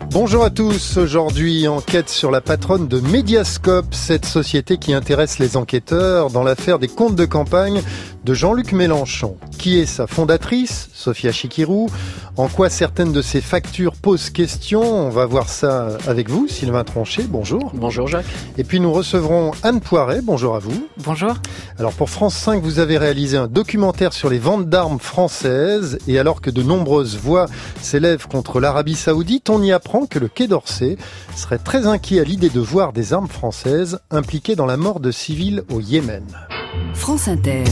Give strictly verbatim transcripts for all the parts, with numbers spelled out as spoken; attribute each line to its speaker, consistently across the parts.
Speaker 1: Bonjour à tous, aujourd'hui enquête sur la patronne de Mediascope, cette société qui intéresse les enquêteurs dans l'affaire des comptes de campagne de Jean-Luc Mélenchon. Qui est sa fondatrice, Sophia Chikirou? En quoi certaines de ses factures posent question? On va voir ça avec vous, Sylvain Tronchet, bonjour.
Speaker 2: Bonjour Jacques.
Speaker 1: Et puis nous recevrons Anne Poiret, bonjour à vous.
Speaker 3: Bonjour.
Speaker 1: Alors pour France cinq, vous avez réalisé un documentaire sur les ventes d'armes françaises, et alors que de nombreuses voix s'élèvent contre l'Arabie Saoudite, on y apprend que le Quai d'Orsay serait très inquiet à l'idée de voir des armes françaises impliquées dans la mort de civils au Yémen.
Speaker 4: France Inter.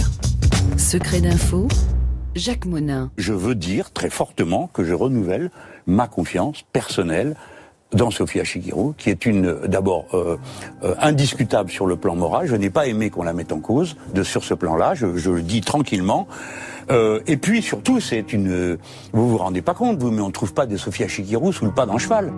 Speaker 4: Secret d'info, Jacques Monin.
Speaker 5: Je veux dire très fortement que je renouvelle ma confiance personnelle dans Sophia Chikirou, qui est une d'abord euh, euh, indiscutable sur le plan moral. Je n'ai pas aimé qu'on la mette en cause de sur ce plan-là. Je, je le dis tranquillement. Euh, et puis surtout, c'est une. Vous vous rendez pas compte, vous, mais on ne trouve pas de Sophia Chikirou sous le pas d'un cheval.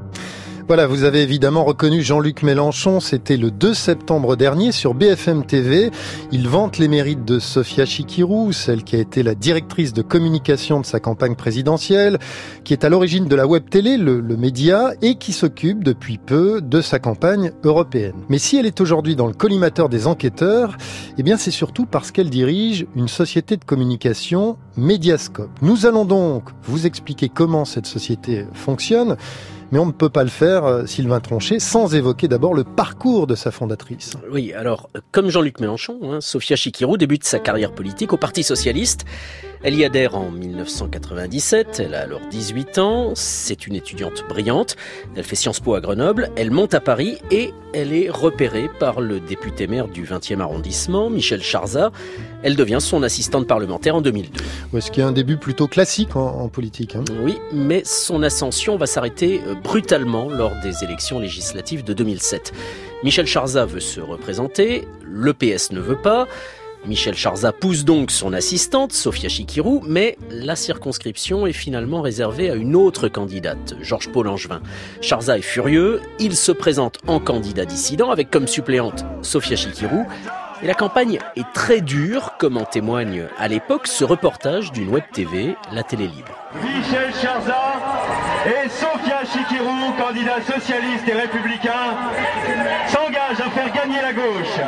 Speaker 1: Voilà, vous avez évidemment reconnu Jean-Luc Mélenchon, c'était le deux septembre dernier sur B F M T V. Il vante les mérites de Sophia Chikirou, celle qui a été la directrice de communication de sa campagne présidentielle, qui est à l'origine de la web télé, le, le média, et qui s'occupe depuis peu de sa campagne européenne. Mais si elle est aujourd'hui dans le collimateur des enquêteurs, eh bien c'est surtout parce qu'elle dirige une société de communication, Mediascope. Nous allons donc vous expliquer comment cette société fonctionne, mais on ne peut pas le faire, Sylvain Tronchet, sans évoquer d'abord le parcours de sa fondatrice.
Speaker 2: Oui, alors, comme Jean-Luc Mélenchon, hein, Sophia Chikirou débute sa carrière politique au Parti Socialiste. Elle y adhère en dix-neuf cent quatre-vingt-dix-sept, elle a alors dix-huit ans, c'est une étudiante brillante, elle fait Sciences Po à Grenoble, elle monte à Paris et elle est repérée par le député maire du vingtième arrondissement, Michel Charzat. Elle devient son assistante parlementaire en deux mille deux.
Speaker 1: Ouais, ce qui est un début plutôt classique en, en politique. Hein.
Speaker 2: Oui, mais son ascension va s'arrêter brutalement lors des élections législatives de deux mille sept. Michel Charzat veut se représenter, le P S ne veut pas. Michel Charzat pousse donc son assistante, Sophia Chikirou, mais la circonscription est finalement réservée à une autre candidate, Georges-Paul Langevin. Charzat est furieux, il se présente en candidat dissident avec comme suppléante Sophia Chikirou. Et la campagne est très dure, comme en témoigne à l'époque ce reportage d'une web T V, La Télé Libre.
Speaker 6: Michel Charzat et Sophia Chikirou, candidats socialistes et républicains, s'engagent à faire gagner la gauche.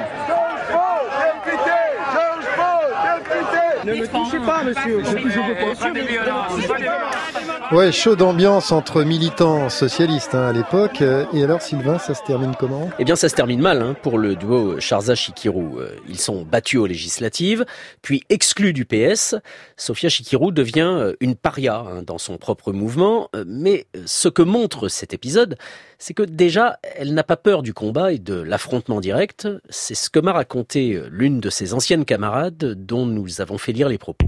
Speaker 7: Ne me touchez pas, monsieur. Je ne veux pas.
Speaker 1: Ouais, chaud d'ambiance entre militants socialistes hein, à l'époque. Et alors, Sylvain, ça se termine comment?
Speaker 2: Eh bien, ça se termine mal hein, pour le duo Charzat-Chikirou. Ils sont battus aux législatives, puis exclus du P S. Sophia Chikirou devient une paria hein, dans son propre mouvement. Mais ce que montre cet épisode, c'est que déjà, elle n'a pas peur du combat et de l'affrontement direct. C'est ce que m'a raconté l'une de ses anciennes camarades dont nous avons fait lire les propos.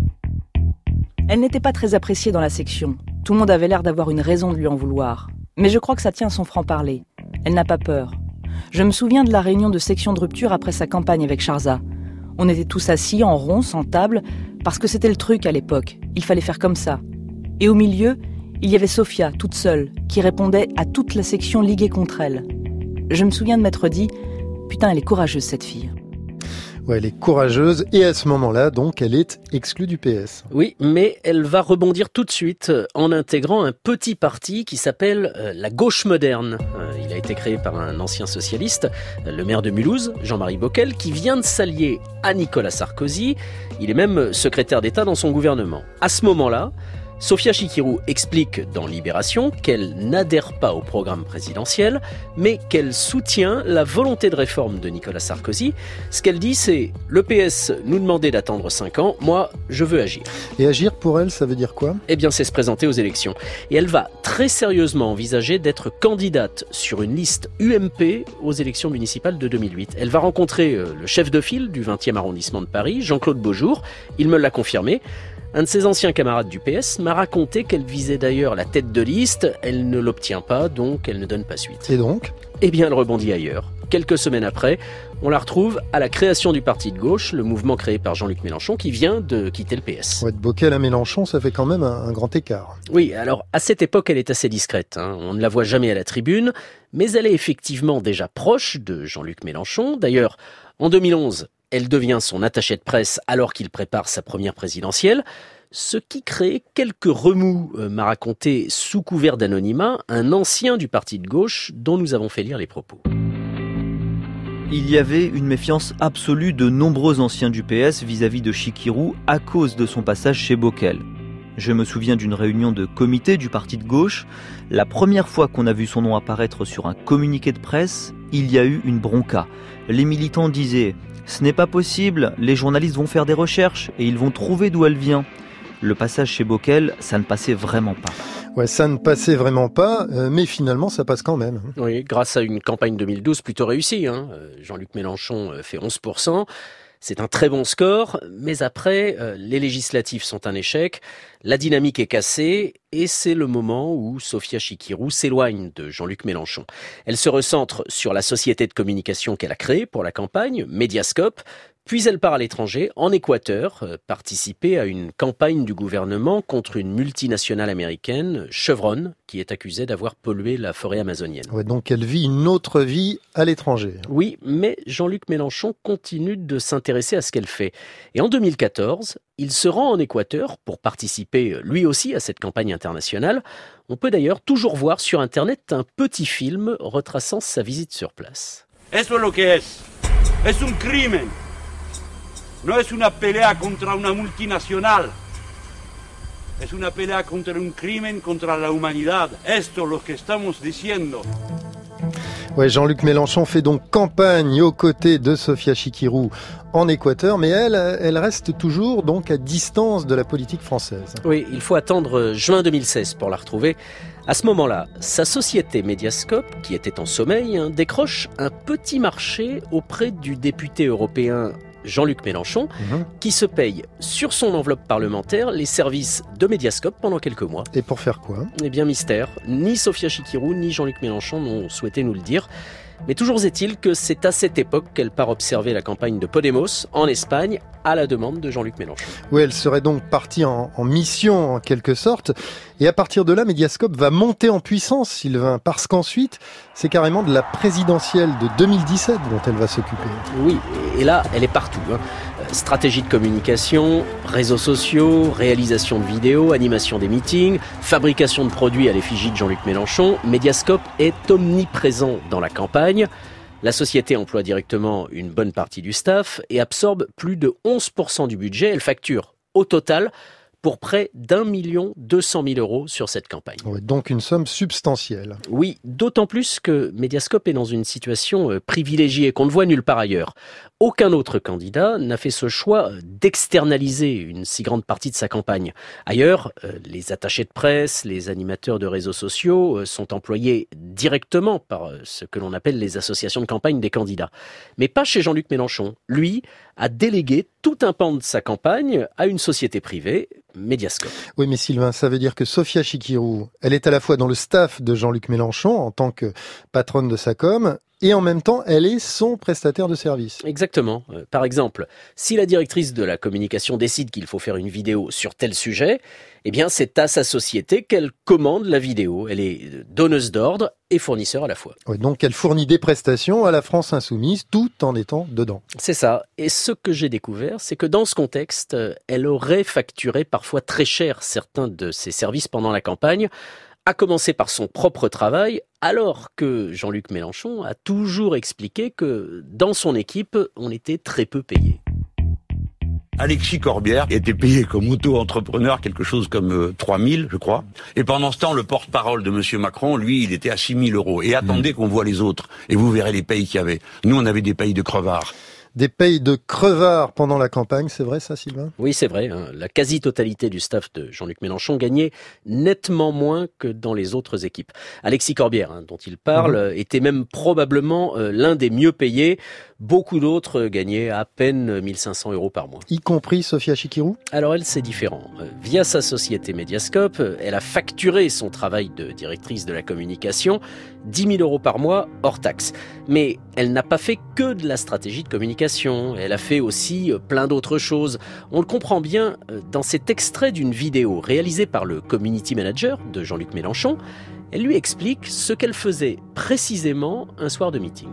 Speaker 3: Elle n'était pas très appréciée dans la section. Tout le monde avait l'air d'avoir une raison de lui en vouloir. Mais je crois que ça tient à son franc-parler. Elle n'a pas peur. Je me souviens de la réunion de section de rupture après sa campagne avec Charzat. On était tous assis en rond, sans table, parce que c'était le truc à l'époque. Il fallait faire comme ça. Et au milieu, il y avait Sophia, toute seule, qui répondait à toute la section liguée contre elle. Je me souviens de m'être dit « Putain, elle est courageuse, cette fille ».
Speaker 1: Ouais, elle est courageuse et à ce moment-là, donc, elle est exclue du P S.
Speaker 2: Oui, mais elle va rebondir tout de suite en intégrant un petit parti qui s'appelle euh, la Gauche Moderne. Euh, il a été créé par un ancien socialiste, le maire de Mulhouse, Jean-Marie Bockel, qui vient de s'allier à Nicolas Sarkozy. Il est même secrétaire d'État dans son gouvernement. À ce moment-là, Sophia Chikirou explique dans Libération qu'elle n'adhère pas au programme présidentiel, mais qu'elle soutient la volonté de réforme de Nicolas Sarkozy. Ce qu'elle dit, c'est « Le P S nous demandait d'attendre cinq ans, moi, je veux agir ».
Speaker 1: Et agir pour elle, ça veut dire quoi?
Speaker 2: Eh bien, c'est se présenter aux élections. Et elle va très sérieusement envisager d'être candidate sur une liste U M P aux élections municipales de deux mille huit. Elle va rencontrer le chef de file du vingtième arrondissement de Paris, Jean-Claude Beaujour. Il me l'a confirmé. Un de ses anciens camarades du P S m'a raconté qu'elle visait d'ailleurs la tête de liste. Elle ne l'obtient pas, donc elle ne donne pas suite.
Speaker 1: Et donc?
Speaker 2: Eh bien, elle rebondit ailleurs. Quelques semaines après, on la retrouve à la création du parti de gauche, le mouvement créé par Jean-Luc Mélenchon, qui vient de quitter le P S.
Speaker 1: Ouais, de Bockel à Mélenchon, ça fait quand même un, un grand écart.
Speaker 2: Oui, alors à cette époque, elle est assez discrète. Hein. On ne la voit jamais à la tribune, mais elle est effectivement déjà proche de Jean-Luc Mélenchon. D'ailleurs, en deux mille onze, elle devient son attachée de presse alors qu'il prépare sa première présidentielle. Ce qui crée quelques remous, euh, m'a raconté sous couvert d'anonymat un ancien du parti de gauche dont nous avons fait lire les propos.
Speaker 8: Il y avait une méfiance absolue de nombreux anciens du P S vis-à-vis de Chikirou à cause de son passage chez Bockel. Je me souviens d'une réunion de comité du parti de gauche. La première fois qu'on a vu son nom apparaître sur un communiqué de presse, il y a eu une bronca. Les militants disaient « Ce n'est pas possible, les journalistes vont faire des recherches et ils vont trouver d'où elle vient ». Le passage chez Bockel, ça ne passait vraiment pas.
Speaker 1: Ouais, ça ne passait vraiment pas, euh, mais finalement ça passe quand même.
Speaker 2: Oui, grâce à une campagne deux mille douze plutôt réussie. Hein. Jean-Luc Mélenchon fait onze pour cent. C'est un très bon score, mais après, euh, les législatives sont un échec, la dynamique est cassée et c'est le moment où Sophia Chikirou s'éloigne de Jean-Luc Mélenchon. Elle se recentre sur la société de communication qu'elle a créée pour la campagne, Mediascope, puis elle part à l'étranger, en Équateur, euh, participer à une campagne du gouvernement contre une multinationale américaine, Chevron, qui est accusée d'avoir pollué la forêt amazonienne.
Speaker 1: Ouais, donc elle vit une autre vie à l'étranger.
Speaker 2: Oui, mais Jean-Luc Mélenchon continue de s'intéresser à ce qu'elle fait. Et en deux mille quatorze, il se rend en Équateur pour participer lui aussi à cette campagne internationale. On peut d'ailleurs toujours voir sur Internet un petit film retraçant sa visite sur place.
Speaker 9: Eso es lo que es. Es un crimen. No es una pelea contra una multinacional. Es una pelea contra un crimen contra la humanidad. Esto es lo que estamos diciendo.
Speaker 1: Ouais, Jean-Luc Mélenchon fait donc campagne aux côtés de Sophia Chikirou en Équateur, mais elle, elle reste toujours donc à distance de la politique française.
Speaker 2: Oui, il faut attendre juin deux mille seize pour la retrouver. À ce moment-là, sa société Mediascope, qui était en sommeil, hein, décroche un petit marché auprès du député européen Jean-Luc Mélenchon, mmh. qui se paye sur son enveloppe parlementaire les services de Mediascope pendant quelques mois.
Speaker 1: Et pour faire quoi ?
Speaker 2: Eh bien, mystère. Ni Sophia Chikirou, ni Jean-Luc Mélenchon n'ont souhaité nous le dire. Mais toujours est-il que c'est à cette époque qu'elle part observer la campagne de Podemos en Espagne à la demande de Jean-Luc Mélenchon.
Speaker 1: Oui, elle serait donc partie en, en mission en quelque sorte. Et à partir de là, Mediascope va monter en puissance, Sylvain, parce qu'ensuite, c'est carrément de la présidentielle de deux mille dix-sept dont elle va s'occuper.
Speaker 2: Oui, et là, elle est partout. Hein. Stratégie de communication, réseaux sociaux, réalisation de vidéos, animation des meetings, fabrication de produits à l'effigie de Jean-Luc Mélenchon. Mediascope est omniprésent dans la campagne. La société emploie directement une bonne partie du staff et absorbe plus de onze pour cent du budget. Elle facture au total pour près d'un million deux cent mille euros sur cette campagne.
Speaker 1: Ouais, donc une somme substantielle.
Speaker 2: Oui, d'autant plus que Mediascope est dans une situation privilégiée qu'on ne voit nulle part ailleurs. Aucun autre candidat n'a fait ce choix d'externaliser une si grande partie de sa campagne. Ailleurs, les attachés de presse, les animateurs de réseaux sociaux sont employés directement par ce que l'on appelle les associations de campagne des candidats. Mais pas chez Jean-Luc Mélenchon. Lui a délégué tout un pan de sa campagne à une société privée, Mediascope.
Speaker 1: Oui, mais Sylvain, ça veut dire que Sophia Chikirou, elle est à la fois dans le staff de Jean-Luc Mélenchon en tant que patronne de sa com, et en même temps, elle est son prestataire de service.
Speaker 2: Exactement. Euh, par exemple, si la directrice de la communication décide qu'il faut faire une vidéo sur tel sujet, eh bien, c'est à sa société qu'elle commande la vidéo. Elle est donneuse d'ordre et fournisseur à la fois.
Speaker 1: Oui, donc elle fournit des prestations à la France insoumise tout en étant dedans.
Speaker 2: C'est ça. Et ce que j'ai découvert, c'est que dans ce contexte, elle aurait facturé parfois très cher certains de ses services pendant la campagne, à commencer par son propre travail, alors que Jean-Luc Mélenchon a toujours expliqué que dans son équipe, on était très peu payé.
Speaker 5: Alexis Corbière était payé comme auto-entrepreneur quelque chose comme euh, trois mille, je crois. Et pendant ce temps, le porte-parole de Monsieur Macron, lui, il était à six mille euros. Et attendez mmh. qu'on voit les autres. Et vous verrez les payes qu'il y avait. Nous, on avait des payes de crevards.
Speaker 1: Des payes de crevards pendant la campagne, c'est vrai ça, Sylvain ?
Speaker 2: Oui, c'est vrai. Hein. La quasi-totalité du staff de Jean-Luc Mélenchon gagnait nettement moins que dans les autres équipes. Alexis Corbière, hein, dont il parle, mmh. était même probablement euh, l'un des mieux payés. Beaucoup d'autres gagnaient à peine mille cinq cents euros par mois.
Speaker 1: Y compris Sophia Chikirou ?
Speaker 2: Alors elle, c'est différent. Euh, via sa société Mediascope, elle a facturé son travail de directrice de la communication, dix mille euros par mois hors taxe. Mais elle n'a pas fait que de la stratégie de communication. Elle a fait aussi plein d'autres choses. On le comprend bien dans cet extrait d'une vidéo réalisée par le community manager de Jean-Luc Mélenchon. Elle lui explique ce qu'elle faisait précisément un soir de meeting.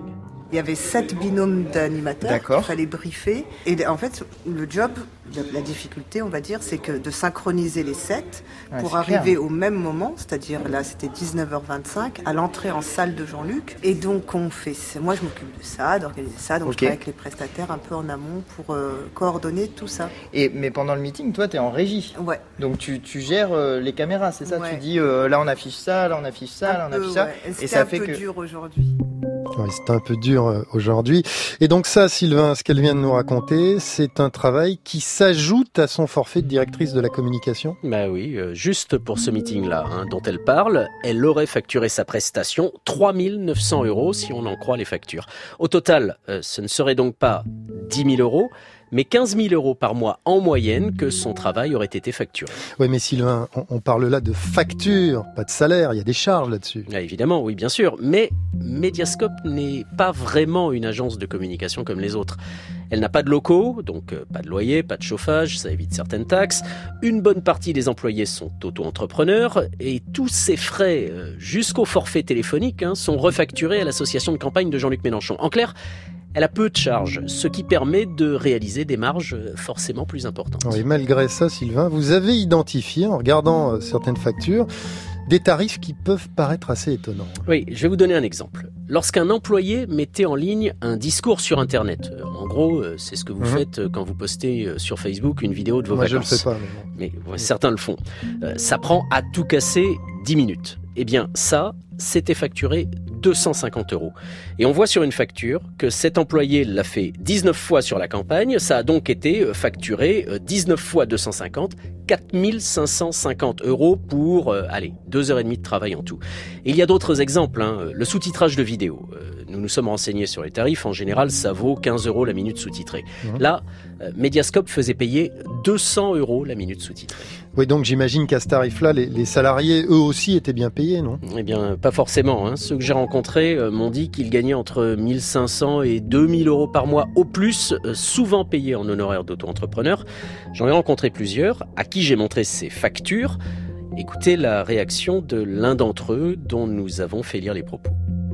Speaker 10: Il y avait sept binômes d'animateurs qu'il fallait briefer. Et en fait, le job, la difficulté, on va dire, c'est que de synchroniser les sept ouais, pour arriver clair. Au même moment, c'est-à-dire là, c'était dix-neuf heures vingt-cinq, à l'entrée en salle de Jean-Luc. Et donc, on fait, moi, je m'occupe de ça, d'organiser ça. Donc, okay. je travaille avec les prestataires un peu en amont pour euh, coordonner tout ça.
Speaker 11: Et mais pendant le meeting, toi, tu es en régie.
Speaker 10: Ouais.
Speaker 11: Donc, tu, tu gères euh, les caméras, c'est ça ouais. Tu dis, euh, là, on affiche ça, là, on affiche ça,
Speaker 10: un
Speaker 11: là, on
Speaker 10: peu,
Speaker 11: affiche ça.
Speaker 10: Ouais. Et,
Speaker 11: et ça
Speaker 10: un
Speaker 11: fait
Speaker 10: peu
Speaker 11: que
Speaker 10: dur aujourd'hui.
Speaker 1: Oui, c'est un peu dur euh, aujourd'hui. Et donc ça, Sylvain, ce qu'elle vient de nous raconter, c'est un travail qui s'ajoute à son forfait de directrice de la communication.
Speaker 2: Bah oui, euh, juste pour ce meeting-là hein, dont elle parle, elle aurait facturé sa prestation trois mille neuf cents euros si on en croit les factures. Au total, euh, ce ne serait donc pas dix mille euros, mais quinze mille euros par mois en moyenne que son travail aurait été facturé.
Speaker 1: Oui, mais Sylvain, on, on parle là de facture, pas de salaire, il y a des charges là-dessus.
Speaker 2: Ah, évidemment, oui, bien sûr, mais Mediascope n'est pas vraiment une agence de communication comme les autres. Elle n'a pas de locaux, donc euh, pas de loyer, pas de chauffage, ça évite certaines taxes. Une bonne partie des employés sont auto-entrepreneurs et tous ces frais, euh, jusqu'au forfait téléphonique, hein, sont refacturés à l'association de campagne de Jean-Luc Mélenchon. En clair, elle a peu de charges, ce qui permet de réaliser des marges forcément plus importantes.
Speaker 1: Oui, malgré ça, Sylvain, vous avez identifié, en regardant euh, certaines factures, des tarifs qui peuvent paraître assez étonnants.
Speaker 2: Oui, je vais vous donner un exemple. Lorsqu'un employé mettait en ligne un discours sur Internet, euh, en gros, euh, c'est ce que vous mmh. faites quand vous postez euh, sur Facebook une vidéo de vos
Speaker 1: Moi,
Speaker 2: vacances.
Speaker 1: Je ne le fais pas. Mais, bon.
Speaker 2: mais ouais, certains le font. Euh, ça prend à tout casser dix minutes. Eh bien, ça, c'était facturé deux cent cinquante euros. Et on voit sur une facture que cet employé l'a fait dix-neuf fois sur la campagne. Ça a donc été facturé dix-neuf fois deux cent cinquante, quatre mille cinq cent cinquante euros pour, euh, allez, deux heures et demie de travail en tout. Et il y a d'autres exemples, hein. Le sous-titrage de vidéo. Euh, nous nous sommes renseignés sur les tarifs. En général, ça vaut quinze euros la minute sous-titrée. Mmh. Là, euh, Mediascope faisait payer deux cents euros la minute sous-titrée.
Speaker 1: Oui, donc j'imagine qu'à ce tarif-là, les, les salariés, eux aussi, étaient bien payés, non ?
Speaker 2: Eh bien, pas forcément. Hein. Ceux que j'ai rencontrés euh, m'ont dit qu'ils gagnaient entre mille cinq cents et deux mille euros par mois au plus, euh, souvent payés en honoraires d'auto-entrepreneur. J'en ai rencontré plusieurs, à qui j'ai montré ces factures. Écoutez la réaction de l'un d'entre eux, dont nous avons fait lire les propos.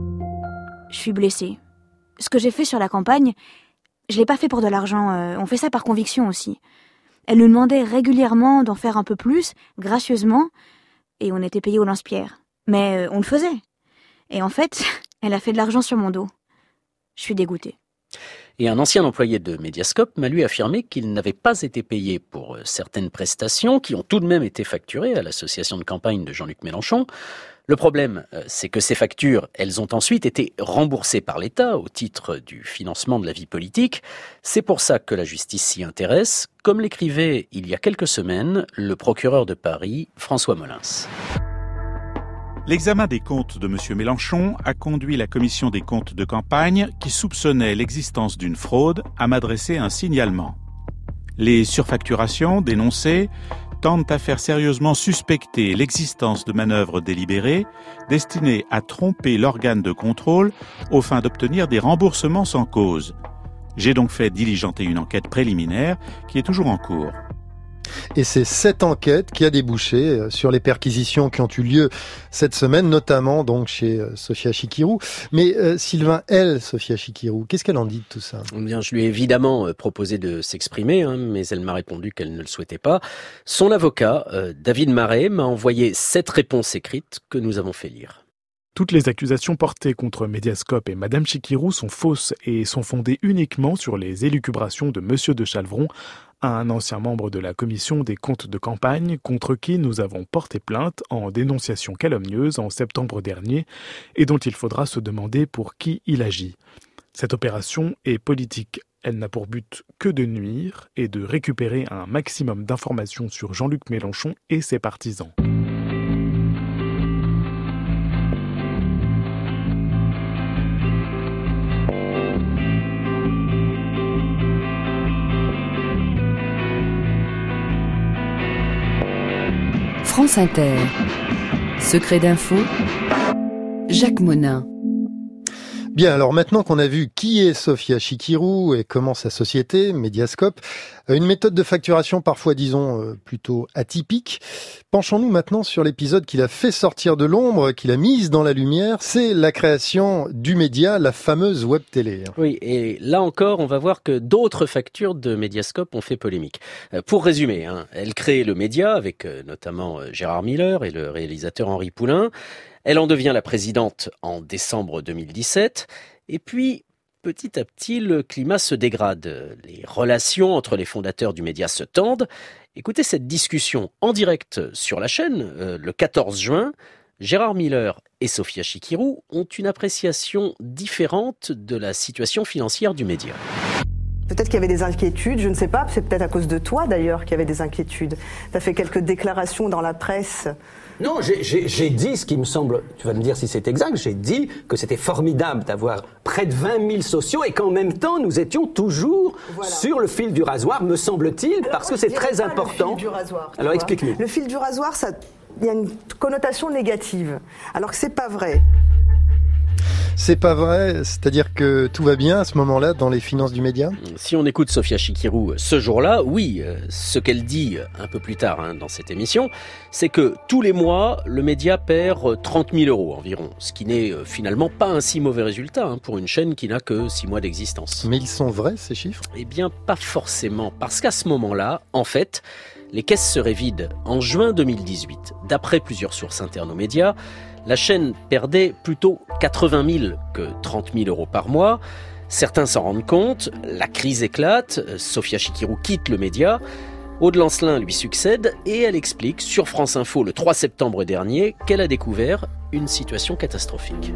Speaker 12: Je suis blessée. Ce que j'ai fait sur la campagne, je l'ai pas fait pour de l'argent. Euh, on fait ça par conviction aussi. Elle nous demandait régulièrement d'en faire un peu plus, gracieusement, et on était payé au lance-pierre. Mais euh, on le faisait. Et en fait, elle a fait de l'argent sur mon dos. Je suis dégoûtée.
Speaker 2: Et un ancien employé de Mediascope m'a lui affirmé qu'il n'avait pas été payé pour certaines prestations qui ont tout de même été facturées à l'association de campagne de Jean-Luc Mélenchon. Le problème, c'est que ces factures, elles ont ensuite été remboursées par l'État au titre du financement de la vie politique. C'est pour ça que la justice s'y intéresse, comme l'écrivait il y a quelques semaines le procureur de Paris, François Molins.
Speaker 13: L'examen des comptes de M. Mélenchon a conduit la commission des comptes de campagne, qui soupçonnait l'existence d'une fraude, à m'adresser un signalement. Les surfacturations dénoncées tendent à faire sérieusement suspecter l'existence de manœuvres délibérées destinées à tromper l'organe de contrôle aux fins d'obtenir des remboursements sans cause. J'ai donc fait diligenter une enquête préliminaire qui est toujours en cours.
Speaker 1: Et c'est cette enquête qui a débouché sur les perquisitions qui ont eu lieu cette semaine, notamment donc chez Sophia Chikirou. Mais euh, Sylvain, elle, Sophia Chikirou, qu'est-ce qu'elle en dit de tout ça ?
Speaker 2: Eh bien, je lui ai évidemment proposé de s'exprimer, hein, mais elle m'a répondu qu'elle ne le souhaitait pas. Son avocat, euh, David Marais, m'a envoyé cette réponse écrite que nous avons fait lire.
Speaker 14: Toutes les accusations portées contre Mediascope et Madame Chikirou sont fausses et sont fondées uniquement sur les élucubrations de Monsieur de Chalvron, un ancien membre de la commission des comptes de campagne contre qui nous avons porté plainte en dénonciation calomnieuse en septembre dernier et dont il faudra se demander pour qui il agit. Cette opération est politique. Elle n'a pour but que de nuire et de récupérer un maximum d'informations sur Jean-Luc Mélenchon et ses partisans.
Speaker 4: France Inter. Secret d'info, Jacques Monin.
Speaker 1: Bien, alors maintenant qu'on a vu qui est Sofia Chikirou et comment sa société, Mediascope, a une méthode de facturation parfois, disons, plutôt atypique, penchons-nous maintenant sur l'épisode qui l'a fait sortir de l'ombre, qui l'a mise dans la lumière, c'est la création du média, la fameuse web télé.
Speaker 2: Oui, et là encore, on va voir que d'autres factures de Mediascope ont fait polémique. Pour résumer, hein, elle crée le média avec notamment Gérard Miller et le réalisateur Henri Poulain. Elle en devient la présidente en décembre deux mille dix-sept. Et puis, petit à petit, le climat se dégrade. Les relations entre les fondateurs du média se tendent. Écoutez cette discussion en direct sur la chaîne, euh, le quatorze juin. Gérard Miller et Sofia Chikirou ont une appréciation différente de la situation financière du média.
Speaker 15: Peut-être qu'il y avait des inquiétudes, je ne sais pas, c'est peut-être à cause de toi d'ailleurs qu'il y avait des inquiétudes. Tu as fait quelques déclarations dans la presse.
Speaker 16: Non, j'ai, j'ai, j'ai dit ce qui me semble, tu vas me dire si c'est exact, j'ai dit que c'était formidable d'avoir près de vingt mille sociaux et qu'en même temps nous étions toujours voilà. sur le fil du rasoir, me semble-t-il, alors parce que c'est très important.
Speaker 15: Le fil du rasoir,
Speaker 16: alors explique-nous.
Speaker 15: Le fil du rasoir, ça, il y a une connotation négative, alors que c'est pas vrai.
Speaker 1: C'est pas vrai, c'est-à-dire que tout va bien à ce moment-là dans les finances du média ?
Speaker 2: Si on écoute Sofia Chikirou ce jour-là, oui, ce qu'elle dit un peu plus tard hein, dans cette émission, c'est que tous les mois, le média perd trente mille euros environ, ce qui n'est finalement pas un si mauvais résultat hein, pour une chaîne qui n'a que six mois d'existence.
Speaker 1: Mais ils sont vrais ces chiffres ?
Speaker 2: Eh bien, pas forcément, parce qu'à ce moment-là, en fait, les caisses seraient vides. En juin deux mille dix-huit, d'après plusieurs sources internes aux médias, la chaîne perdait plutôt quatre-vingt mille que trente mille euros par mois. Certains s'en rendent compte, la crise éclate, Sofia Chikirou quitte le média, Aude Lancelin lui succède et elle explique sur France Info le trois septembre dernier qu'elle a découvert une situation catastrophique.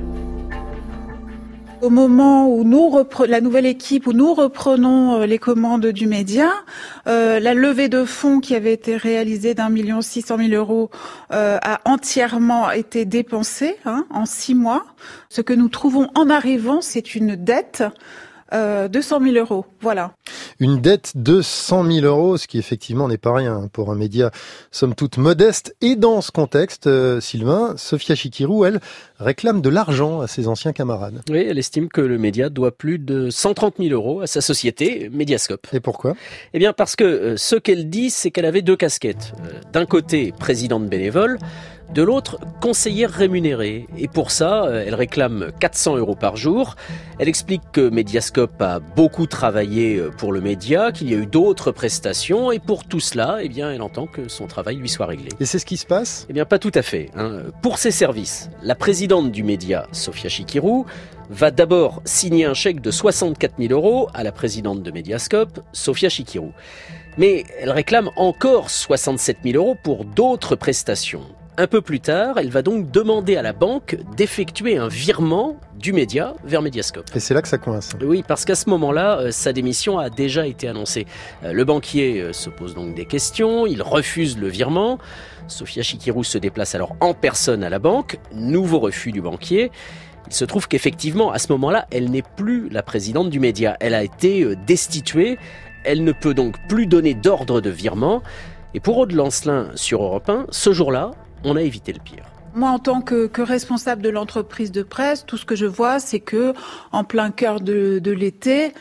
Speaker 17: Au moment où nous repre- la nouvelle équipe, où nous reprenons les commandes du média, euh, la levée de fonds qui avait été réalisée d'un million six cent mille euros euh, a entièrement été dépensée hein, en six mois. Ce que nous trouvons en arrivant, c'est une dette euh, de cent mille euros. Voilà.
Speaker 1: Une dette de cent mille euros, ce qui effectivement n'est pas rien pour un média somme toute modeste. Et dans ce contexte, euh, Sylvain, Sofia Chikirou, elle, réclame de l'argent à ses anciens camarades.
Speaker 2: Oui, elle estime que le média doit plus de cent trente mille euros à sa société, Mediascope.
Speaker 1: Et pourquoi ?
Speaker 2: Eh bien parce que euh, ce qu'elle dit, c'est qu'elle avait deux casquettes. Euh, d'un côté, présidente bénévole, de l'autre, conseillère rémunérée. Et pour ça, euh, elle réclame quatre cents euros par jour. Elle explique que Mediascope a beaucoup travaillé pour le média, qu'il y a eu d'autres prestations, et pour tout cela, eh bien, elle entend que son travail lui soit réglé.
Speaker 1: Et c'est ce qui se passe ?
Speaker 2: Eh bien, pas tout à fait. Hein. Pour ses services, la présidente du média, Sofia Chikirou, va d'abord signer un chèque de soixante-quatre mille euros à la présidente de Mediascope, Sofia Chikirou. Mais elle réclame encore soixante-sept mille euros pour d'autres prestations. Un peu plus tard, elle va donc demander à la banque d'effectuer un virement du média vers Mediascope.
Speaker 1: Et c'est là que ça coince.
Speaker 2: Oui, parce qu'à ce moment-là, sa démission a déjà été annoncée. Le banquier se pose donc des questions, il refuse le virement. Sofia Chikirou se déplace alors en personne à la banque, nouveau refus du banquier. Il se trouve qu'effectivement, à ce moment-là, elle n'est plus la présidente du média. Elle a été destituée, elle ne peut donc plus donner d'ordre de virement. Et pour Aude Lancelin sur Europe un, ce jour-là, on a évité le pire.
Speaker 17: Moi, en tant que, que responsable de l'entreprise de presse, tout ce que je vois, c'est que, en plein cœur de, de l'été,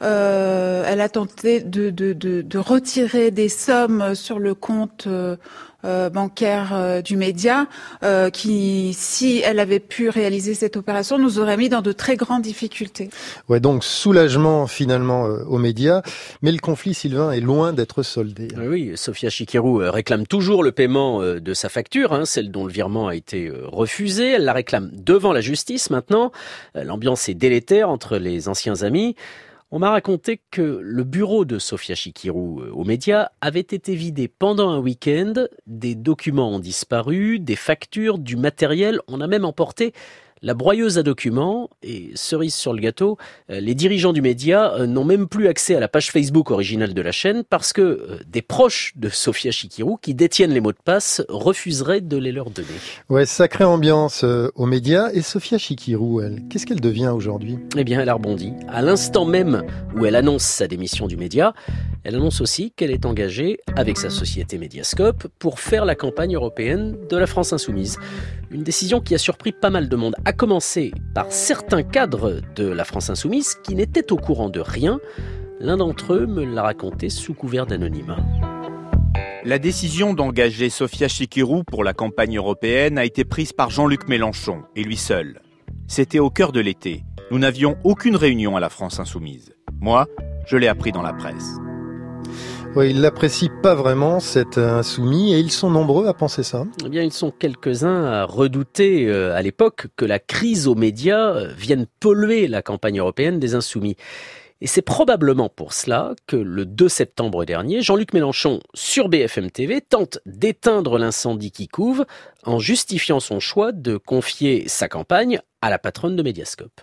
Speaker 17: euh, elle a tenté de, de, de, de retirer des sommes sur le compte euh, euh, bancaire euh, du média, euh, qui, si elle avait pu réaliser cette opération, nous aurait mis dans de très grandes difficultés.
Speaker 1: Ouais, donc soulagement finalement euh, aux médias, mais le conflit, Sylvain, est loin d'être soldé.
Speaker 2: Oui, Sofia Chikirou réclame toujours le paiement de sa facture, hein, celle dont le virement a été refusé. Elle la réclame devant la justice maintenant. L'ambiance est délétère entre les anciens amis. On m'a raconté que le bureau de Sofia Chikirou aux médias avait été vidé pendant un week-end. Des documents ont disparu, des factures, du matériel. On a même emporté la broyeuse à documents. Et cerise sur le gâteau, les dirigeants du média n'ont même plus accès à la page Facebook originale de la chaîne parce que des proches de Sofia Chikirou, qui détiennent les mots de passe, refuseraient de les leur donner.
Speaker 1: Ouais, sacrée ambiance euh, aux médias. Et Sofia Chikirou, elle, qu'est-ce qu'elle devient aujourd'hui ?
Speaker 2: Eh bien, elle a rebondi. À l'instant même où elle annonce sa démission du média, Elle annonce aussi qu'elle est engagée avec sa société Mediascope pour faire la campagne européenne de la France Insoumise. Une décision qui a surpris pas mal de monde, à commencer par certains cadres de la France Insoumise qui n'étaient au courant de rien. L'un d'entre eux me l'a raconté sous couvert d'anonymat.
Speaker 18: La décision d'engager Sophia Chikirou pour la campagne européenne a été prise par Jean-Luc Mélenchon, et lui seul. C'était au cœur de l'été. Nous n'avions aucune réunion à la France Insoumise. Moi, je l'ai appris dans la presse.
Speaker 1: Oui, ils l'apprécient pas vraiment, cet insoumis, et ils sont nombreux à penser ça.
Speaker 2: Eh bien, ils sont quelques-uns à redouter euh, à l'époque que la crise aux médias euh, vienne polluer la campagne européenne des insoumis. Et c'est probablement pour cela que le deux septembre dernier, Jean-Luc Mélenchon, sur B F M T V, tente d'éteindre l'incendie qui couve en justifiant son choix de confier sa campagne à la patronne de Mediascope.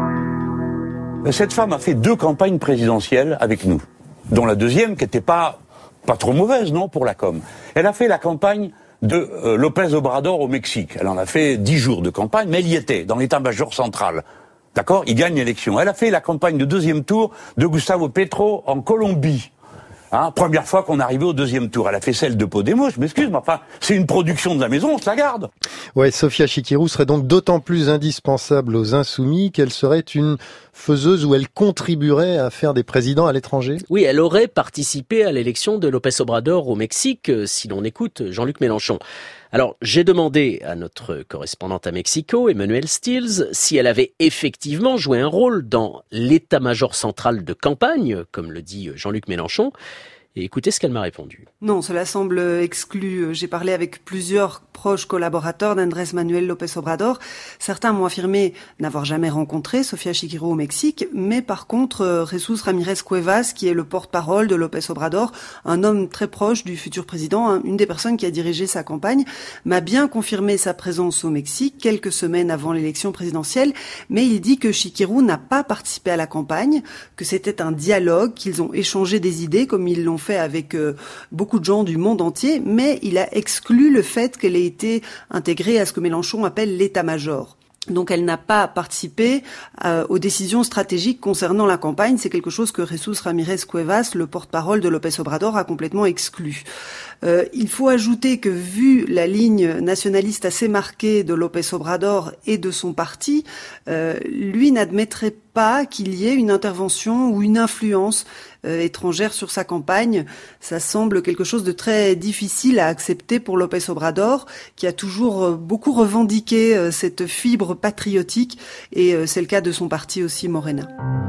Speaker 5: Cette femme a fait deux campagnes présidentielles avec nous, dont la deuxième qui n'était pas, pas trop mauvaise, non, pour la com. Elle a fait la campagne de euh, López Obrador au Mexique. Elle en a fait dix jours de campagne, mais elle y était, dans l'état-major central. D'accord ? Il gagne l'élection. Elle a fait la campagne de deuxième tour de Gustavo Petro en Colombie. Hein, première fois qu'on arrivait au deuxième tour. Elle a fait celle de Podemos, je m'excuse, mais enfin, c'est une production de la maison, on se la garde.
Speaker 1: Ouais, Sophia Chikirou serait donc d'autant plus indispensable aux insoumis qu'elle serait une faiseuse ou elle contribuerait à faire des présidents à l'étranger.
Speaker 2: Oui, elle aurait participé à l'élection de López Obrador au Mexique, si l'on écoute Jean-Luc Mélenchon. Alors, j'ai demandé à notre correspondante à Mexico, Emmanuel Stills, si elle avait effectivement joué un rôle dans l'état-major central de campagne, comme le dit Jean-Luc Mélenchon. Et écoutez ce qu'elle m'a répondu.
Speaker 19: Non, cela semble exclu. J'ai parlé avec plusieurs proches collaborateurs d'Andrés Manuel López Obrador. Certains m'ont affirmé n'avoir jamais rencontré Sophia Chikirou au Mexique, mais par contre, Jesús Ramírez Cuevas, qui est le porte-parole de López Obrador, un homme très proche du futur président, une des personnes qui a dirigé sa campagne, m'a bien confirmé sa présence au Mexique quelques semaines avant l'élection présidentielle, mais il dit que Chikirou n'a pas participé à la campagne, que c'était un dialogue, qu'ils ont échangé des idées comme ils l'ont fait avec euh, beaucoup de gens du monde entier, mais il a exclu le fait qu'elle ait été intégrée à ce que Mélenchon appelle l'état-major. Donc elle n'a pas participé euh, aux décisions stratégiques concernant la campagne. C'est quelque chose que Jesús Ramírez Cuevas, le porte-parole de López Obrador, a complètement exclu. Euh, il faut ajouter que, vu la ligne nationaliste assez marquée de López Obrador et de son parti, euh, lui n'admettrait pas qu'il y ait une intervention ou une influence euh, étrangère sur sa campagne. Ça semble quelque chose de très difficile à accepter pour López Obrador, qui a toujours euh, beaucoup revendiqué euh, cette fibre patriotique, et euh, c'est le cas de son parti aussi, Morena.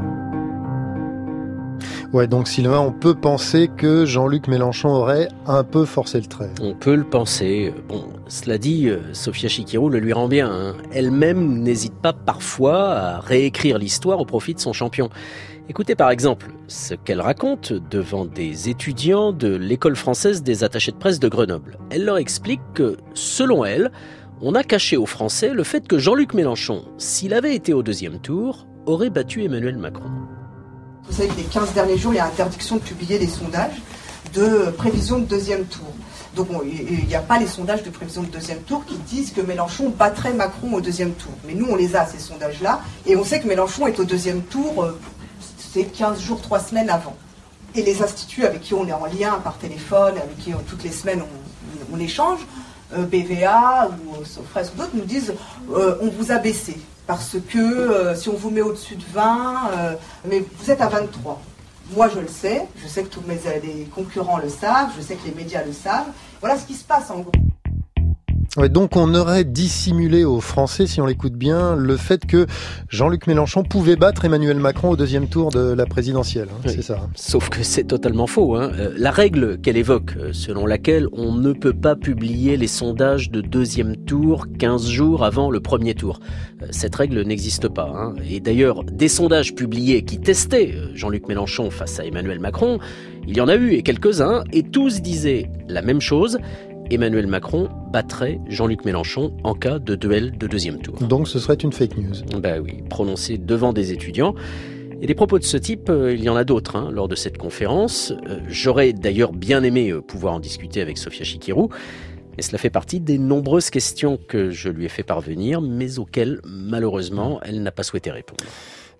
Speaker 1: Ouais, donc Sylvain, on peut penser que Jean-Luc Mélenchon aurait un peu forcé le trait.
Speaker 2: On peut le penser. Bon, cela dit, Sophia Chikirou le lui rend bien. Hein. Elle-même n'hésite pas parfois à réécrire l'histoire au profit de son champion. Écoutez par exemple ce qu'elle raconte devant des étudiants de l'école française des attachés de presse de Grenoble. Elle leur explique que, selon elle, on a caché aux Français le fait que Jean-Luc Mélenchon, s'il avait été au deuxième tour, aurait battu Emmanuel Macron.
Speaker 10: Vous savez que les quinze derniers jours, il y a interdiction de publier les sondages de prévision de deuxième tour. Donc il n'y a pas les sondages de prévision de deuxième tour qui disent que Mélenchon battrait Macron au deuxième tour. Mais nous, on les a, ces sondages-là, et on sait que Mélenchon est au deuxième tour, euh, c'est quinze jours, trois semaines avant. Et les instituts avec qui on est en lien par téléphone, avec qui on, toutes les semaines on, on échange, euh, B V A ou Sofres ou d'autres, nous disent euh, on vous a baissé. Parce que euh, si on vous met au-dessus de vingt, euh, mais vous êtes à vingt-trois. Moi, je le sais, je sais que tous mes les concurrents le savent, je sais que les médias le savent. Voilà ce qui se passe en gros.
Speaker 1: Ouais, donc on aurait dissimulé aux Français, si on l'écoute bien, le fait que Jean-Luc Mélenchon pouvait battre Emmanuel Macron au deuxième tour de la présidentielle. Hein, oui. C'est ça.
Speaker 2: Sauf que c'est totalement faux. Hein. Euh, la règle qu'elle évoque, selon laquelle on ne peut pas publier les sondages de deuxième tour quinze jours avant le premier tour, euh, cette règle n'existe pas. Hein. Et d'ailleurs, des sondages publiés qui testaient Jean-Luc Mélenchon face à Emmanuel Macron, il y en a eu, et quelques-uns, et tous disaient la même chose. Emmanuel Macron battrait Jean-Luc Mélenchon en cas de duel de deuxième tour.
Speaker 1: Donc ce serait une fake news.
Speaker 2: Ben oui, prononcé devant des étudiants. Et des propos de ce type, euh, il y en a d'autres hein, lors de cette conférence. Euh, j'aurais d'ailleurs bien aimé euh, pouvoir en discuter avec Sophia Chikirou. Et cela fait partie des nombreuses questions que je lui ai fait parvenir, mais auxquelles, malheureusement, elle n'a pas souhaité répondre.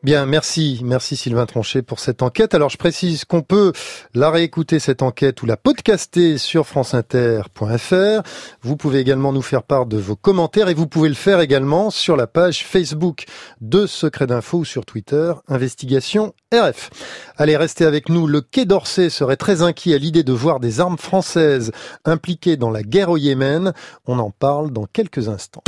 Speaker 1: Bien, merci, merci Sylvain Tronchet pour cette enquête. Alors je précise qu'on peut la réécouter cette enquête ou la podcaster sur franceinter point f r. Vous pouvez également nous faire part de vos commentaires et vous pouvez le faire également sur la page Facebook de Secret d'Info ou sur Twitter, Investigation R F. Allez, restez avec nous. Le Quai d'Orsay serait très inquiet à l'idée de voir des armes françaises impliquées dans la guerre au Yémen. On en parle dans quelques instants.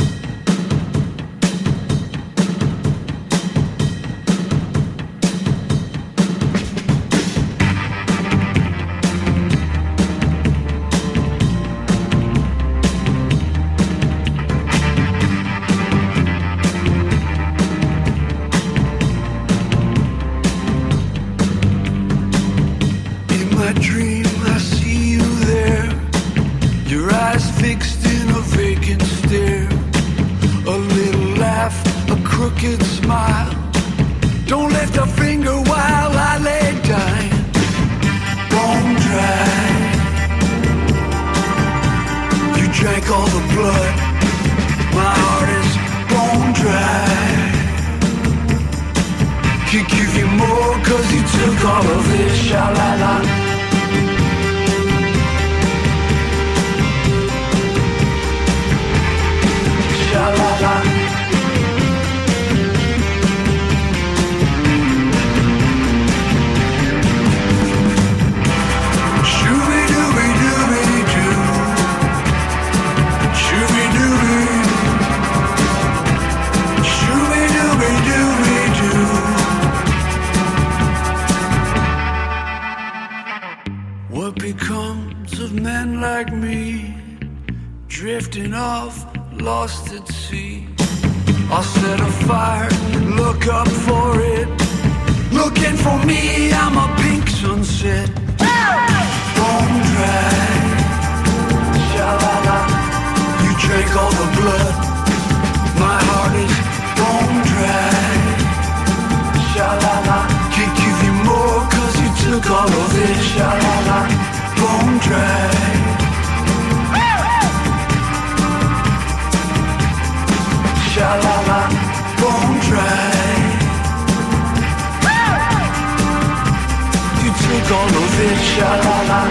Speaker 20: Crooked smile. Don't lift a finger while I lay dying. Bone dry. You drank all the blood. My heart is bone dry. Can't give you more cause you took all of this. Sha-la-la. Sha-la-la. What becomes of men like me, drifting off, lost at sea? I'll set a fire, look up for it. Looking for me, I'm a pink sunset. Bone dry. Sha-la-la. You drank all the blood. My heart is bone dry. Sha-la-la. Can't give you more cause you took all of it. Sha-la-la. Bone dry. Sha-la-la. Bone dry. You took all of it. Sha-la-la.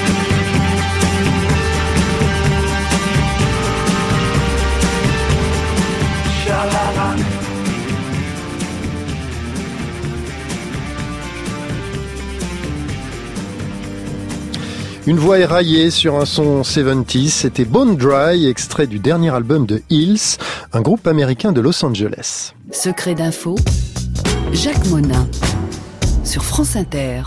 Speaker 20: Sha-la-la.
Speaker 1: Une voix éraillée sur un son soixante-dix, c'était Bone Dry, extrait du dernier album de Hills, un groupe américain de Los Angeles.
Speaker 4: Secret d'info, Jacques Monin, sur France Inter.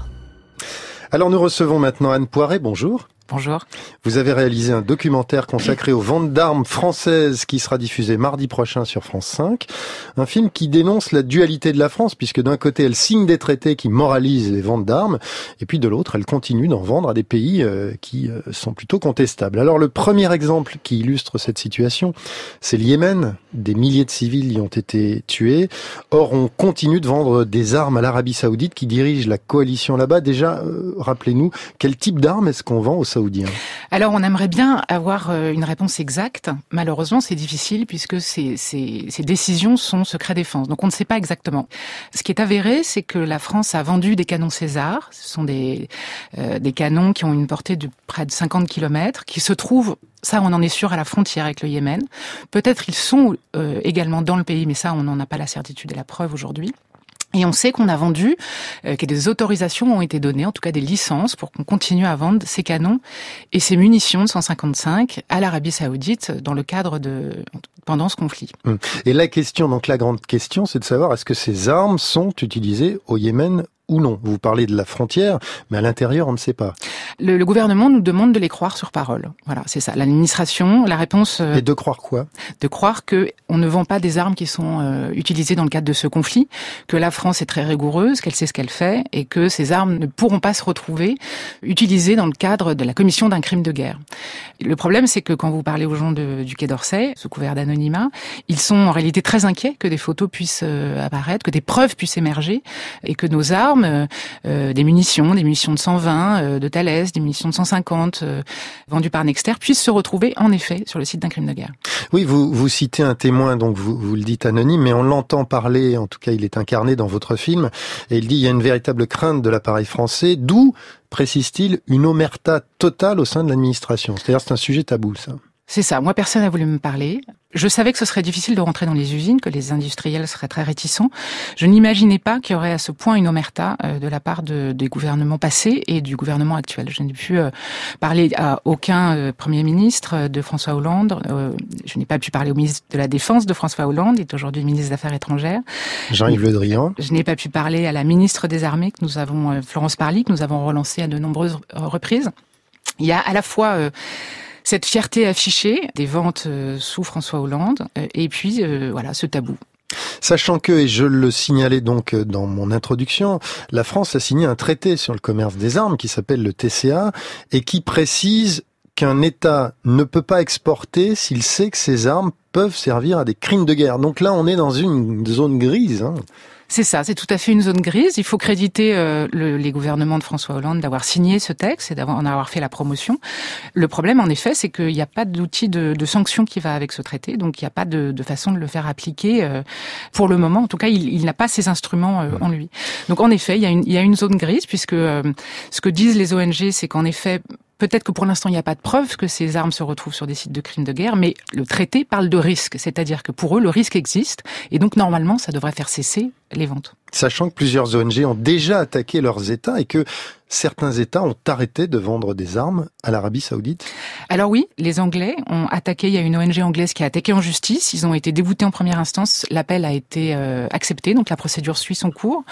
Speaker 1: Alors nous recevons maintenant Anne Poiret, bonjour.
Speaker 21: Bonjour.
Speaker 1: Vous avez réalisé un documentaire consacré aux ventes d'armes françaises qui sera diffusé mardi prochain sur France cinq. Un film qui dénonce la dualité de la France, puisque d'un côté elle signe des traités qui moralisent les ventes d'armes, et puis de l'autre elle continue d'en vendre à des pays euh, qui euh, sont plutôt contestables. Alors le premier exemple qui illustre cette situation, c'est le Yémen. Des milliers de civils y ont été tués. Or on continue de vendre des armes à l'Arabie Saoudite qui dirige la coalition là-bas. Déjà, euh, rappelez-nous, quel type d'armes est-ce qu'on vend aux Saoudiens?
Speaker 21: Alors, on aimerait bien avoir une réponse exacte. Malheureusement, c'est difficile puisque ces, ces, ces décisions sont secret défense. Donc, on ne sait pas exactement. Ce qui est avéré, c'est que la France a vendu des canons César. Ce sont des, euh, des canons qui ont une portée de près de cinquante kilomètres, qui se trouvent, ça on en est sûr, à la frontière avec le Yémen. Peut-être ils sont euh, également dans le pays, mais ça on n'en a pas la certitude et la preuve aujourd'hui. Et on sait qu'on a vendu, euh, que des autorisations ont été données, en tout cas des licences, pour qu'on continue à vendre ces canons et ces munitions de cent cinquante-cinq à l'Arabie Saoudite dans le cadre de pendant ce conflit.
Speaker 1: Et la question, donc la grande question, c'est de savoir est-ce que ces armes sont utilisées au Yémen ou non. Vous parlez de la frontière, mais à l'intérieur, on ne sait pas.
Speaker 21: Le, le gouvernement nous demande de les croire sur parole. Voilà, c'est ça. L'administration, la réponse...
Speaker 1: Et de croire quoi?
Speaker 21: De croire que on ne vend pas des armes qui sont euh, utilisées dans le cadre de ce conflit, que la France est très rigoureuse, qu'elle sait ce qu'elle fait, et que ces armes ne pourront pas se retrouver utilisées dans le cadre de la commission d'un crime de guerre. Le problème, c'est que quand vous parlez aux gens de, du Quai d'Orsay, sous couvert d'anonymat, ils sont en réalité très inquiets que des photos puissent euh, apparaître, que des preuves puissent émerger, et que nos armes armes, euh, des munitions, des munitions de cent vingt, euh, de Thales, des munitions de cent cinquante, euh, vendues par Nexter, puissent se retrouver en effet sur le site d'un crime de guerre.
Speaker 1: Oui, vous, vous citez un témoin, donc vous, vous le dites anonyme, mais on l'entend parler, en tout cas il est incarné dans votre film, et il dit il y a une véritable crainte de l'appareil français, d'où, précise-t-il, une omerta totale au sein de l'administration. C'est-à-dire c'est un sujet tabou, ça.
Speaker 21: C'est ça. Moi, personne n'a voulu me parler. Je savais que ce serait difficile de rentrer dans les usines, que les industriels seraient très réticents. Je n'imaginais pas qu'il y aurait à ce point une omerta euh, de la part de, des gouvernements passés et du gouvernement actuel. Je n'ai pu euh, parler à aucun euh, Premier ministre de François Hollande. Euh, je n'ai pas pu parler au ministre de la Défense de François Hollande, il est aujourd'hui ministre des Affaires étrangères.
Speaker 1: Jean-Yves Le Drian.
Speaker 21: Je n'ai pas pu parler à la ministre des Armées, que nous avons, euh, Florence Parly, que nous avons relancée à de nombreuses reprises. Il y a à la fois... Euh, cette fierté affichée des ventes sous François Hollande, et puis euh, voilà ce tabou.
Speaker 1: Sachant que, et je le signalais donc dans mon introduction, la France a signé un traité sur le commerce des armes qui s'appelle le T C A et qui précise qu'un État ne peut pas exporter s'il sait que ces armes peuvent servir à des crimes de guerre. Donc là, on est dans une zone grise, hein.
Speaker 21: C'est ça, c'est tout à fait une zone grise. Il faut créditer euh, le, les gouvernements de François Hollande d'avoir signé ce texte et d'avoir en avoir fait la promotion. Le problème, en effet, c'est qu'il n'y a pas d'outil de, de sanction qui va avec ce traité, donc il n'y a pas de, de façon de le faire appliquer. Euh, pour le moment, en tout cas, il, il n'a pas ces instruments euh, en lui. Donc, en effet, il y a une, il y a une zone grise puisque euh, ce que disent les O N G, c'est qu'en effet, peut-être que pour l'instant, il n'y a pas de preuve que ces armes se retrouvent sur des sites de crimes de guerre, mais le traité parle de risque, c'est-à-dire que pour eux, le risque existe, et donc normalement, ça devrait faire cesser les ventes.
Speaker 1: Sachant que plusieurs O N G ont déjà attaqué leurs États et que certains États ont arrêté de vendre des armes à l'Arabie Saoudite.
Speaker 21: Alors oui, les Anglais ont attaqué, il y a une O N G anglaise qui a attaqué en justice, ils ont été déboutés en première instance, l'appel a été euh, accepté, donc la procédure suit son cours.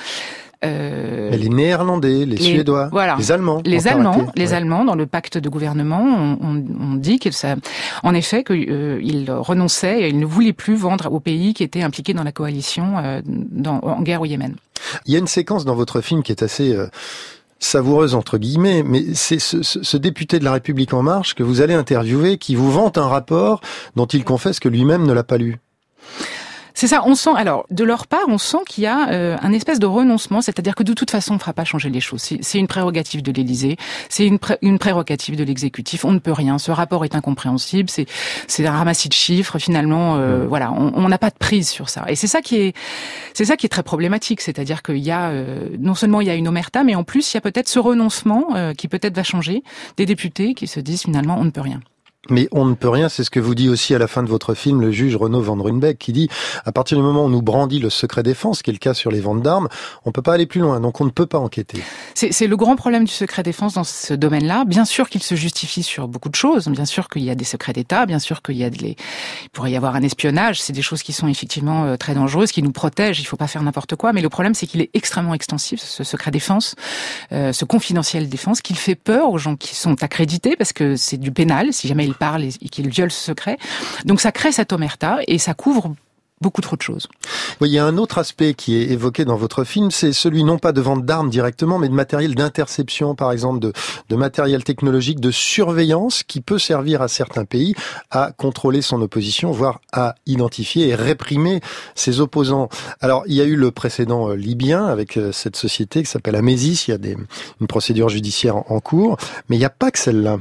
Speaker 1: Euh, Mais les Néerlandais, les, les Suédois,
Speaker 21: voilà,
Speaker 1: les Allemands,
Speaker 21: les Allemands,
Speaker 1: arrêté.
Speaker 21: les
Speaker 1: ouais.
Speaker 21: Allemands dans le pacte de gouvernement, on, on, on dit que ça, en effet, qu'ils euh, renonçaient, et ils ne voulaient plus vendre aux pays qui étaient impliqués dans la coalition euh, dans, en guerre au Yémen.
Speaker 1: Il y a une séquence dans votre film qui est assez euh, savoureuse entre guillemets, mais c'est ce, ce, ce député de La République En Marche que vous allez interviewer, qui vous vante un rapport dont il confesse que lui-même ne l'a pas lu.
Speaker 21: C'est ça, on sent, alors, de leur part, on sent qu'il y a euh, un espèce de renoncement, c'est-à-dire que de toute façon, on ne fera pas changer les choses. C'est, c'est une prérogative de l'Élysée, c'est une, pré- une prérogative de l'exécutif, on ne peut rien, ce rapport est incompréhensible, c'est, c'est un ramassis de chiffres, finalement, euh, mmh. voilà, on n'a pas de prise sur ça. Et c'est ça qui est, c'est ça qui est très problématique, c'est-à-dire qu'il y a, euh, non seulement il y a une omerta, mais en plus, il y a peut-être ce renoncement euh, qui peut-être va changer, des députés qui se disent finalement, on ne peut rien.
Speaker 1: Mais on ne peut rien, c'est ce que vous dit aussi à la fin de votre film le juge Renaud Van Ruynbeck, qui dit à partir du moment où on nous brandit le secret défense, qui est le cas sur les ventes d'armes, on peut pas aller plus loin, donc on ne peut pas enquêter.
Speaker 21: C'est, c'est le grand problème du secret défense dans ce domaine-là. Bien sûr qu'il se justifie sur beaucoup de choses, bien sûr qu'il y a des secrets d'État, bien sûr qu'il y a des, il pourrait y avoir un espionnage, c'est des choses qui sont effectivement très dangereuses, qui nous protègent, il faut pas faire n'importe quoi, mais le problème c'est qu'il est extrêmement extensif, ce secret défense, euh, ce confidentiel défense, qu'il fait peur aux gens qui sont accrédités, parce que c'est du pénal, si jamais il parle et qu'il viole ce secret. Donc ça crée cette omerta et ça couvre beaucoup trop de choses.
Speaker 1: Oui, il y a un autre aspect qui est évoqué dans votre film, c'est celui non pas de vente d'armes directement, mais de matériel d'interception, par exemple, de, de matériel technologique de surveillance qui peut servir à certains pays à contrôler son opposition, voire à identifier et réprimer ses opposants. Alors, il y a eu le précédent euh, libyen avec euh, cette société qui s'appelle Amesis, il y a des, une procédure judiciaire en, en cours, mais il n'y a pas que celle-là.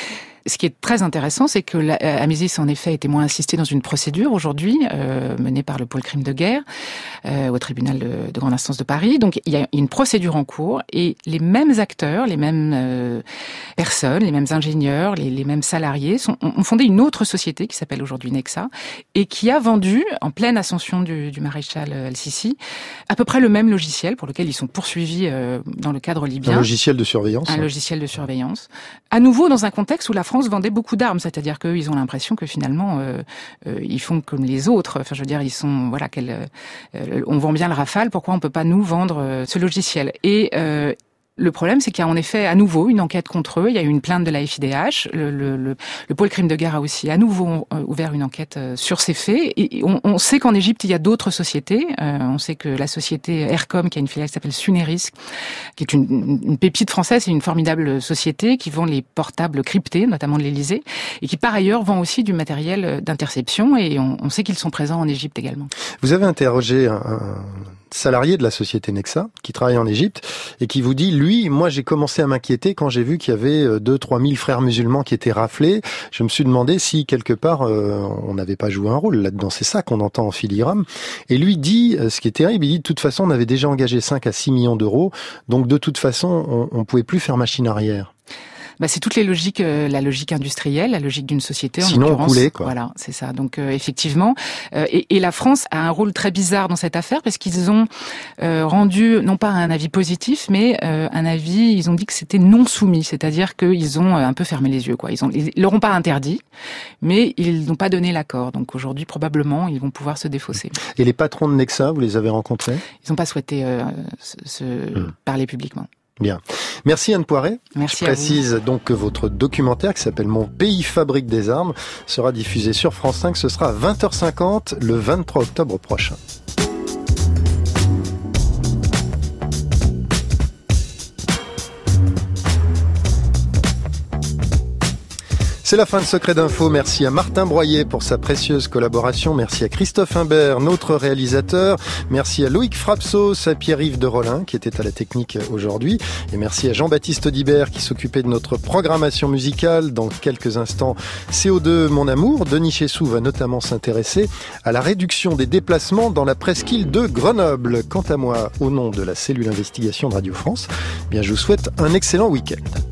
Speaker 21: Ce qui est très intéressant, c'est que Amesis, en effet, est témoin assisté dans une procédure aujourd'hui euh, menée par le pôle crime de guerre euh, au tribunal de, de grande instance de Paris. Donc, il y a une procédure en cours et les mêmes acteurs, les mêmes euh, personnes, les mêmes ingénieurs, les, les mêmes salariés sont, ont fondé une autre société qui s'appelle aujourd'hui Nexa et qui a vendu, en pleine ascension du, du maréchal El-Sisi, à peu près le même logiciel pour lequel ils sont poursuivis euh, dans le cadre libyen.
Speaker 1: Un logiciel de surveillance.
Speaker 21: Un logiciel de surveillance. À nouveau, dans un contexte où la France vendait beaucoup d'armes, c'est-à-dire qu'eux, ils ont l'impression que finalement, euh, euh, ils font comme les autres. Enfin, je veux dire, ils sont, voilà, qu'elle, euh, on vend bien le Rafale, pourquoi on peut pas nous vendre euh, ce logiciel ? Et euh, le problème, c'est qu'il y a en effet à nouveau une enquête contre eux. Il y a eu une plainte de la F I D H. Le, le, le, le pôle crime de guerre a aussi à nouveau ouvert une enquête sur ces faits. Et on, on sait qu'en Égypte, il y a d'autres sociétés. Euh, on sait que la société Aircom, qui a une filiale qui s'appelle Suneris, qui est une, une pépite française, c'est une formidable société qui vend les portables cryptés, notamment de l'Élysée, et qui par ailleurs vend aussi du matériel d'interception. Et on, on sait qu'ils sont présents en Égypte également.
Speaker 1: Vous avez interrogé un, un salarié de la société Nexa, qui travaille en Égypte, et qui vous dit, lui, moi j'ai commencé à m'inquiéter quand j'ai vu qu'il y avait deux, trois mille frères musulmans qui étaient raflés. Je me suis demandé si quelque part euh, on n'avait pas joué un rôle là-dedans. C'est ça qu'on entend en filigrane. Et lui dit, ce qui est terrible, il dit, de toute façon, on avait déjà engagé cinq à six millions d'euros, donc de toute façon, on ne pouvait plus faire machine arrière.
Speaker 21: Bah, c'est toutes les logiques, euh, la logique industrielle, la logique d'une société. En
Speaker 1: Sinon, on coulait, quoi.
Speaker 21: Voilà, c'est ça. Donc, euh, effectivement, euh, et, et la France a un rôle très bizarre dans cette affaire parce qu'ils ont euh, rendu, non pas un avis positif, mais euh, un avis, ils ont dit que c'était non soumis, c'est-à-dire qu'ils ont un peu fermé les yeux, quoi. Ils ont, ils leur ont pas interdit, mais ils n'ont pas donné l'accord. Donc, aujourd'hui, probablement, ils vont pouvoir se défausser.
Speaker 1: Et les patrons de Nexa, vous les avez rencontrés?
Speaker 21: Ils n'ont pas souhaité euh, se, se hum. parler publiquement.
Speaker 1: Bien. Merci Anne Poiret.
Speaker 21: Merci
Speaker 1: Je précise à vous. donc que votre documentaire qui s'appelle Mon pays fabrique des armes sera diffusé sur France cinq. Ce sera à vingt heures cinquante le vingt-trois octobre prochain. C'est la fin de Secret d'Info. Merci à Martin Broyer pour sa précieuse collaboration. Merci à Christophe Imbert, notre réalisateur. Merci à Loïc Frapsos, à Pierre-Yves de Rollin, qui était à la technique aujourd'hui. Et merci à Jean-Baptiste Audibert, qui s'occupait de notre programmation musicale. Dans quelques instants, C O deux, mon amour. Denis Chessou va notamment s'intéresser à la réduction des déplacements dans la presqu'île de Grenoble. Quant à moi, au nom de la cellule investigation de Radio France, eh bien, je vous souhaite un excellent week-end.